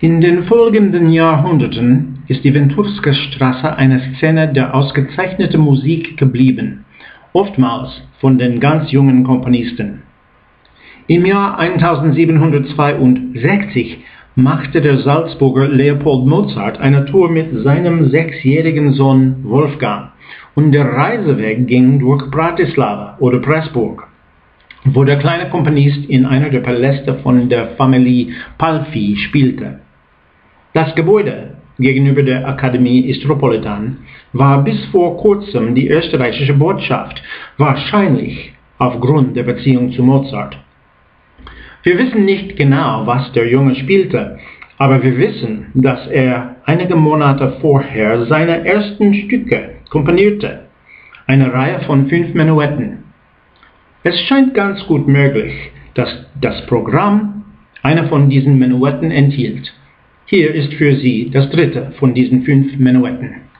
In den folgenden Jahrhunderten ist die Wenturska-Straße eine Szene der ausgezeichneten Musik geblieben, oftmals von den ganz jungen Komponisten. Im Jahr 1762 machte der Salzburger Leopold Mozart eine Tour mit seinem 6-jährigen Sohn Wolfgang und der Reiseweg ging durch Bratislava oder Pressburg, wo der kleine Komponist in einer der Paläste von der Familie Palffy spielte. Das Gebäude gegenüber der Akademie Istropolitan war bis vor kurzem die österreichische Botschaft, wahrscheinlich aufgrund der Beziehung zu Mozart. Wir wissen nicht genau, was der Junge spielte, aber wir wissen, dass er einige Monate vorher seine ersten Stücke komponierte, eine Reihe von 5 Menuetten. Es scheint ganz gut möglich, dass das Programm eine von diesen Menuetten enthielt. Hier ist für Sie das dritte von diesen 5 Menuetten.